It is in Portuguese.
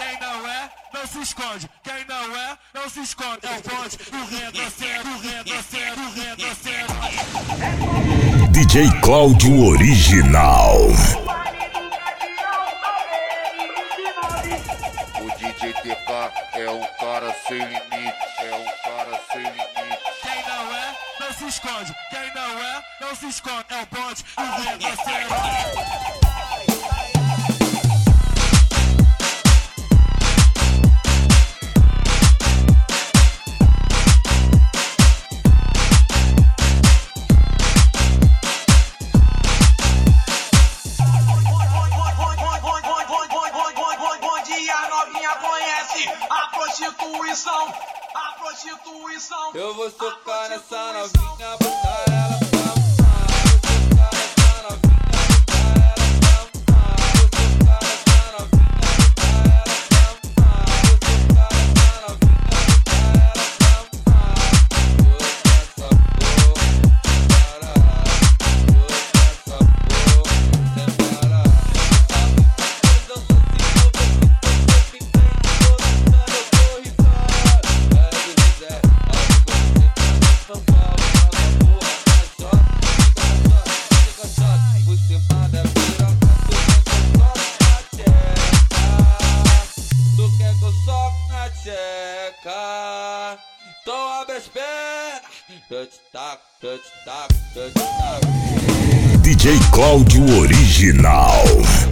Quem não é, não se esconde. Quem não é, não se esconde. É o bonde, o retrocede, o retrocede, o retrocede. DJ Cláudio Original. O DJ TK é um cara sem limite, é um cara sem limite. Quem não é, não se esconde. Quem não é, não se esconde. É o bonde, o retrocede. A prostituição. Eu vou socar nessa novinha, botar ela pra mamar. Vou socar nessa novinha, botar ela pra mamar. Vou socar nessa novinha, botar ela pra mamar. Vou socar nessa novinha, botar ela pra mamar. Vou essa porra, para. Vou essa porra, sem parar. Eu sou assim, eu vou ficar então abre as pernas, eu te taco, eu te taco, eu te taco. DJ Cláudio Original.